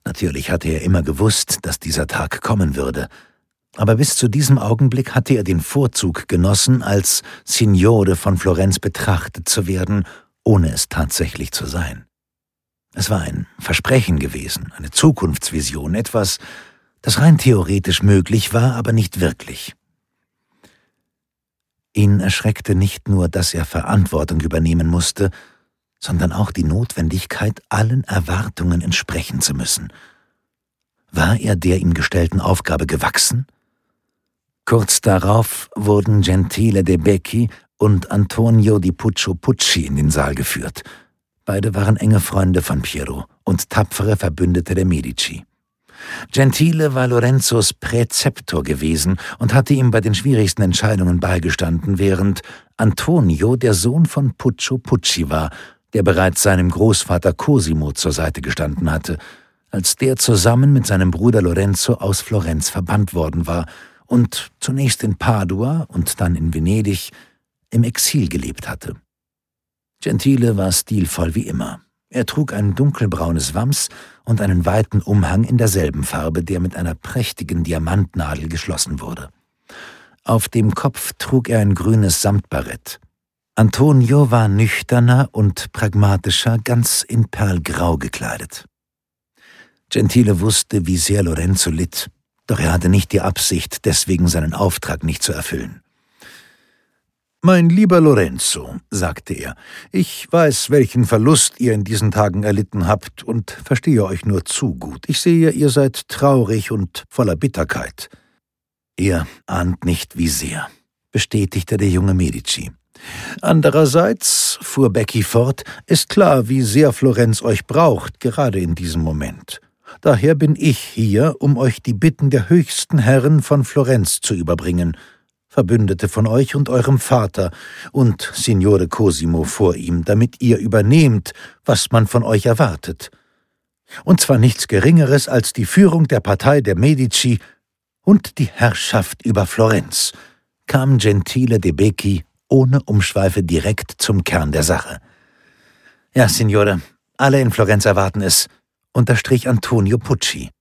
Natürlich hatte er immer gewusst, dass dieser Tag kommen würde, aber bis zu diesem Augenblick hatte er den Vorzug genossen, als Signore von Florenz betrachtet zu werden, ohne es tatsächlich zu sein. Es war ein Versprechen gewesen, eine Zukunftsvision, etwas, das rein theoretisch möglich war, aber nicht wirklich. Ihn erschreckte nicht nur, dass er Verantwortung übernehmen musste, sondern auch die Notwendigkeit, allen Erwartungen entsprechen zu müssen. War er der ihm gestellten Aufgabe gewachsen? Kurz darauf wurden Gentile de Becchi und Antonio di Puccio Pucci in den Saal geführt. Beide waren enge Freunde von Piero und tapfere Verbündete der Medici. Gentile war Lorenzos Präzeptor gewesen und hatte ihm bei den schwierigsten Entscheidungen beigestanden, während Antonio der Sohn von Puccio Pucci war, der bereits seinem Großvater Cosimo zur Seite gestanden hatte, als der zusammen mit seinem Bruder Lorenzo aus Florenz verbannt worden war und zunächst in Padua und dann in Venedig im Exil gelebt hatte. Gentile war stilvoll wie immer. Er trug ein dunkelbraunes Wams und einen weiten Umhang in derselben Farbe, der mit einer prächtigen Diamantnadel geschlossen wurde. Auf dem Kopf trug er ein grünes Samtbarett. Antonio war nüchterner und pragmatischer, ganz in Perlgrau gekleidet. Gentile wusste, wie sehr Lorenzo litt, doch er hatte nicht die Absicht, deswegen seinen Auftrag nicht zu erfüllen. »Mein lieber Lorenzo«, sagte er, »ich weiß, welchen Verlust ihr in diesen Tagen erlitten habt und verstehe euch nur zu gut. Ich sehe, ihr seid traurig und voller Bitterkeit.« »Ihr ahnt nicht, wie sehr«, bestätigte der junge Medici. »Andererseits«, fuhr Becchi fort, »ist klar, wie sehr Florenz euch braucht, gerade in diesem Moment. Daher bin ich hier, um euch die Bitten der höchsten Herren von Florenz zu überbringen, Verbündete von euch und eurem Vater und Signore Cosimo vor ihm, damit ihr übernehmt, was man von euch erwartet. Und zwar nichts Geringeres als die Führung der Partei der Medici und die Herrschaft über Florenz«, kam Gentile de Becchi ohne Umschweife direkt zum Kern der Sache. »Ja, Signore, alle in Florenz erwarten es«, unterstrich Antonio Pucci.